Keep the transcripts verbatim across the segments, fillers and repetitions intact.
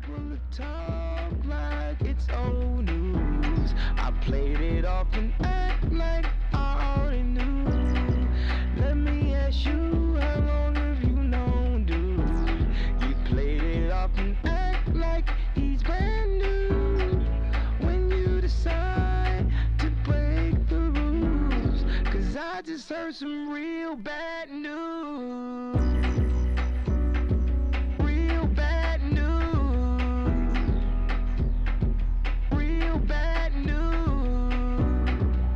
People talk like it's old news. I played it off and act like I already knew. Let me ask you, how long have you known, dude? You played it off and act like he's brand new. When you decide to break the rules, 'cause I just heard some real bad news. Real bad news. Real bad news.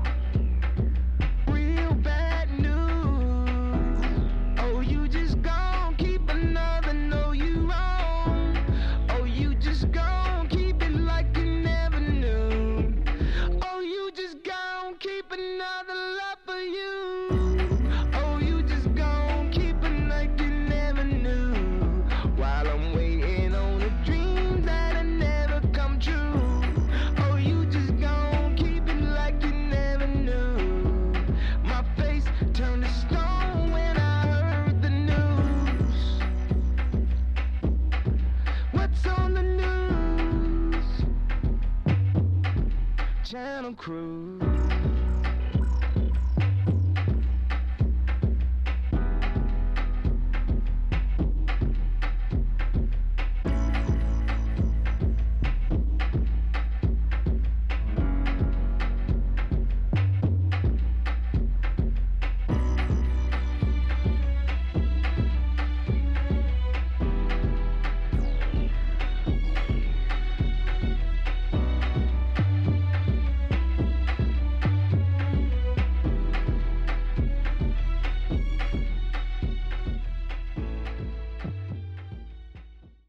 Real bad news. Oh, you just gon' keep another know you wrong. Oh, you just gon' keep it like you never knew. Oh, you just gon' keep another love for you. Oh, you just gon' keep it like you never knew. While I'm waiting on a dream that'll never come true. Oh, you just gon' keep it like you never knew. My face turned to stone when I heard the news. What's on the news? Channel Cruise.